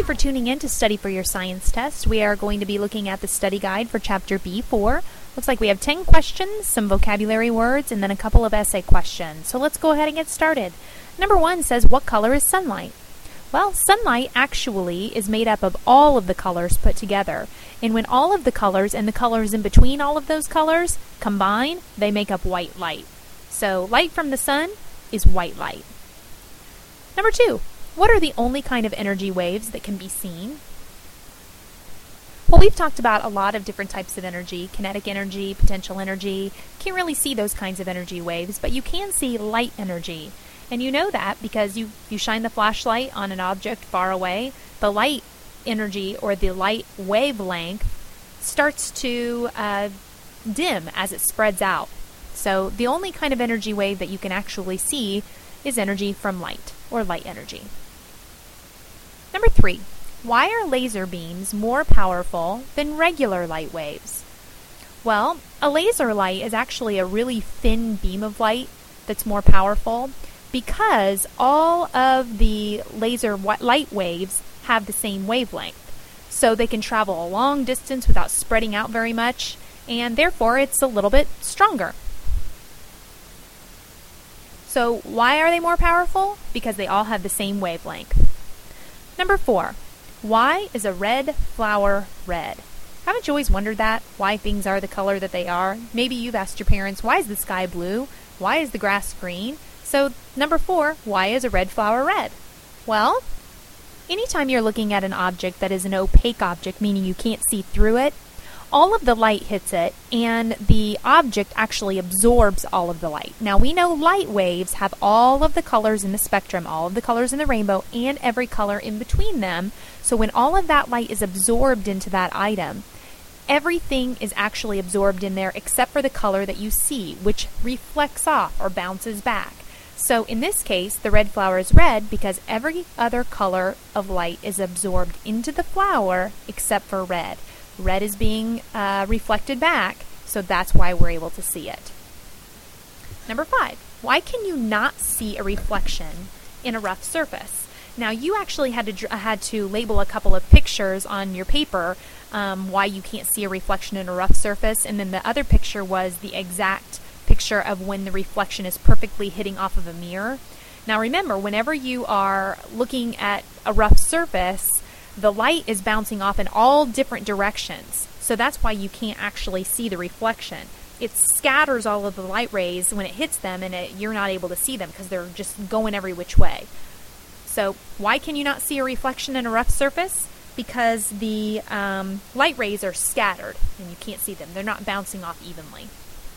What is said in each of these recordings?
for tuning in to Study for Your Science Test. We are going to be looking at the study guide for Chapter B4. Looks like we have 10 questions, some vocabulary words, and then a couple of essay questions. So let's go ahead and get started. Number 1 says, what color is sunlight? Well, sunlight actually is made up of all of the colors put together. And when all of the colors and the colors in between all of those colors combine, they make up white light. So light from the sun is white light. Number 2, what are the only kind of energy waves that can be seen? Well, we've talked about a lot of different types of energy, kinetic energy, potential energy. Can't really see those kinds of energy waves, but you can see light energy. And you know that because you shine the flashlight on an object far away, the light energy or the light wavelength starts to dim as it spreads out. So the only kind of energy wave that you can actually see is energy from light, or light energy. Number 3, why are laser beams more powerful than regular light waves? Well, a laser light is actually a really thin beam of light that's more powerful because all of the laser light waves have the same wavelength. So they can travel a long distance without spreading out very much, and therefore it's a little bit stronger. So why are they more powerful? Because they all have the same wavelength. Number 4, why is a red flower red? Haven't you always wondered that? Why things are the color that they are? Maybe you've asked your parents, why is the sky blue? Why is the grass green? So number 4, why is a red flower red? Well, anytime you're looking at an object that is an opaque object, meaning you can't see through it, all of the light hits it, and the object actually absorbs all of the light. Now, we know light waves have all of the colors in the spectrum, all of the colors in the rainbow, and every color in between them. So when all of that light is absorbed into that item, everything is actually absorbed in there except for the color that you see, which reflects off or bounces back. So in this case, the red flower is red because every other color of light is absorbed into the flower except for red. Red is being reflected back, so that's why we're able to see it. Number 5, why can you not see a reflection in a rough surface? Now, you actually had to label a couple of pictures on your paper why you can't see a reflection in a rough surface, and then the other picture was the exact picture of when the reflection is perfectly hitting off of a mirror. Now, remember, whenever you are looking at a rough surface, the light is bouncing off in all different directions. So that's why you can't actually see the reflection. It scatters all of the light rays when it hits them, and you're not able to see them because they're just going every which way. So why can you not see a reflection in a rough surface? Because the light rays are scattered and you can't see them. They're not bouncing off evenly.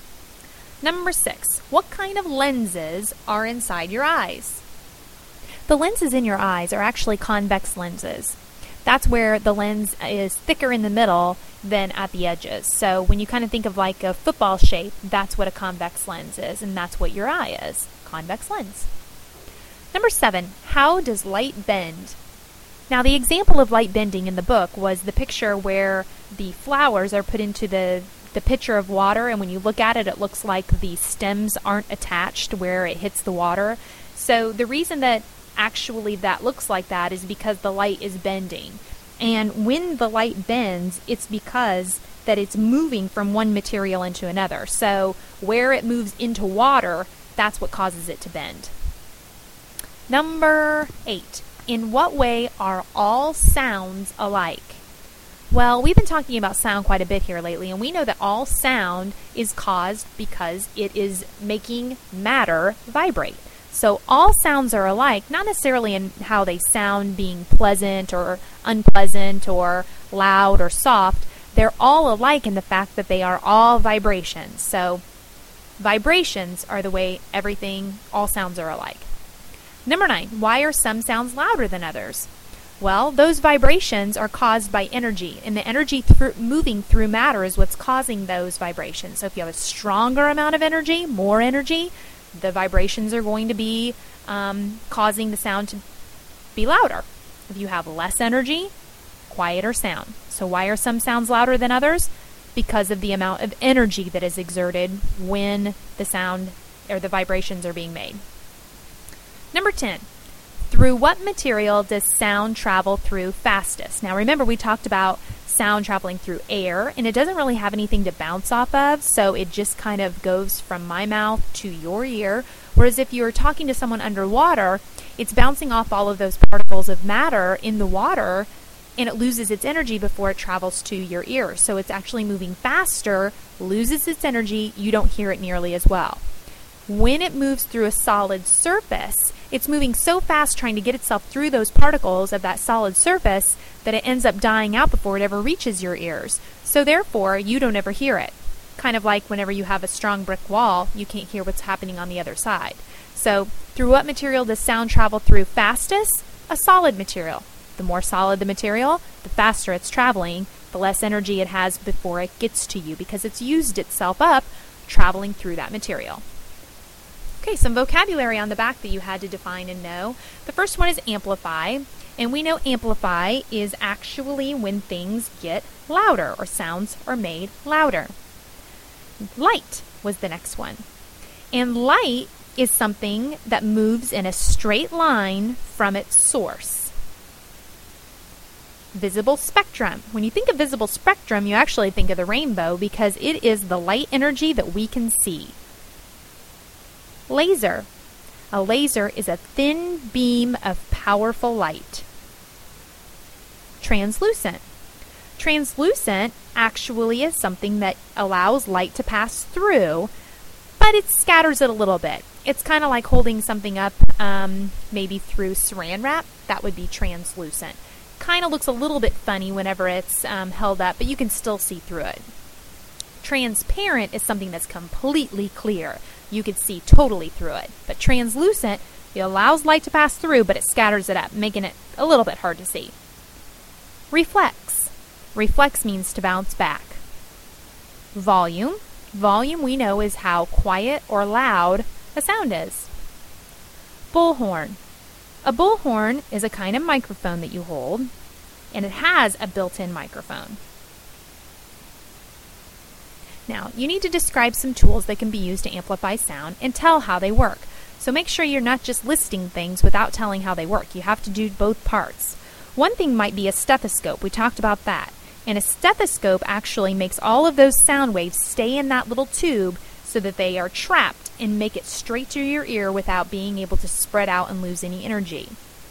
Number 6, what kind of lenses are inside your eyes? The lenses in your eyes are actually convex lenses. That's where the lens is thicker in the middle than at the edges. So when you kind of think of like a football shape, that's what a convex lens is, and that's what your eye is, convex lens. Number 7, how does light bend? Now, the example of light bending in the book was the picture where the flowers are put into the pitcher of water, and when you look at it, it looks like the stems aren't attached where it hits the water. So the reason that actually that looks like that is because the light is bending. And when the light bends, it's because that it's moving from one material into another. So where it moves into water, that's what causes it to bend. Number 8, in what way are all sounds alike? Well, we've been talking about sound quite a bit here lately, and we know that all sound is caused because it is making matter vibrate. So all sounds are alike, not necessarily in how they sound, being pleasant or unpleasant or loud or soft. They're all alike in the fact that they are all vibrations. So vibrations are the way all sounds are alike. Number 9, why are some sounds louder than others? Well, those vibrations are caused by energy, and the energy moving through matter is what's causing those vibrations. So if you have a stronger amount of energy, more energy, the vibrations are going to be causing the sound to be louder. If you have less energy, quieter sound. So why are some sounds louder than others? Because of the amount of energy that is exerted when the sound or the vibrations are being made. Number 10, Through what material does sound travel through fastest? Now remember, we talked about sound traveling through air, and it doesn't really have anything to bounce off of, so it just kind of goes from my mouth to your ear. Whereas if you're talking to someone underwater, it's bouncing off all of those particles of matter in the water, and it loses its energy before it travels to your ear. So it's actually moving faster, loses its energy, you don't hear it nearly as well. When it moves through a solid surface, it's moving so fast trying to get itself through those particles of that solid surface that it ends up dying out before it ever reaches your ears. So therefore, you don't ever hear it. Kind of like whenever you have a strong brick wall, you can't hear what's happening on the other side. So through what material does sound travel through fastest? A solid material. The more solid the material, the faster it's traveling, the less energy it has before it gets to you because it's used itself up traveling through that material. Okay, some vocabulary on the back that you had to define and know. The first one is amplify, and we know amplify is actually when things get louder or sounds are made louder. Light was the next one. And light is something that moves in a straight line from its source. Visible spectrum. When you think of visible spectrum, you actually think of the rainbow because it is the light energy that we can see. Laser. A laser is a thin beam of powerful light. Translucent. Translucent actually is something that allows light to pass through, but it scatters it a little bit. It's kind of like holding something up maybe through saran wrap. That would be translucent. Kind of looks a little bit funny whenever it's held up, but you can still see through it. Transparent is something that's completely clear. You could see totally through it. But translucent, it allows light to pass through, but it scatters it up, making it a little bit hard to see. Reflex. Reflex means to bounce back. Volume. Volume we know is how quiet or loud a sound is. Bullhorn. A bullhorn is a kind of microphone that you hold, and it has a built-in microphone. Now, you need to describe some tools that can be used to amplify sound and tell how they work. So make sure you're not just listing things without telling how they work. You have to do both parts. One thing might be a stethoscope. We talked about that. And a stethoscope actually makes all of those sound waves stay in that little tube so that they are trapped and make it straight to your ear without being able to spread out and lose any energy.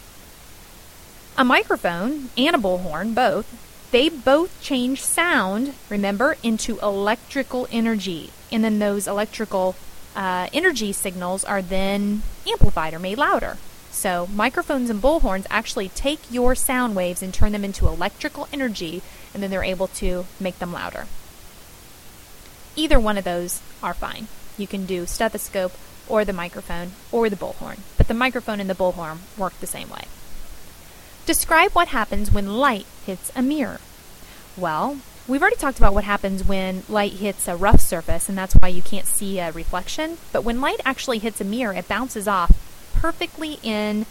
A microphone and a bullhorn, they both change sound, remember, into electrical energy. And then those electrical energy signals are then amplified or made louder. So microphones and bullhorns actually take your sound waves and turn them into electrical energy, and then they're able to make them louder. Either one of those are fine. You can do stethoscope or the microphone or the bullhorn, but the microphone and the bullhorn work the same way. Describe what happens when light hits a mirror. Well, we've already talked about what happens when light hits a rough surface, and that's why you can't see a reflection. But when light actually hits a mirror, it bounces off perfectly in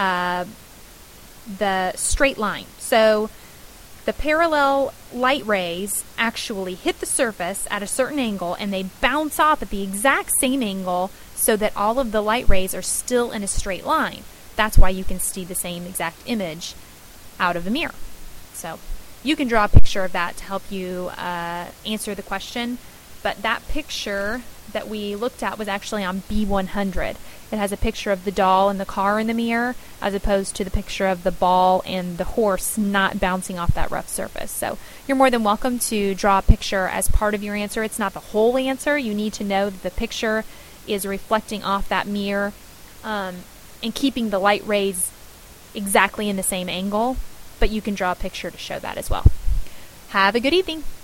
the straight line. So the parallel light rays actually hit the surface at a certain angle, and they bounce off at the exact same angle so that all of the light rays are still in a straight line. That's why you can see the same exact image out of a mirror. So you can draw a picture of that to help you answer the question. But that picture that we looked at was actually on B100. It has a picture of the doll and the car in the mirror, as opposed to the picture of the ball and the horse not bouncing off that rough surface. So you're more than welcome to draw a picture as part of your answer. It's not the whole answer. You need to know that the picture is reflecting off that mirror and keeping the light rays exactly in the same angle, but you can draw a picture to show that as well. Have a good evening.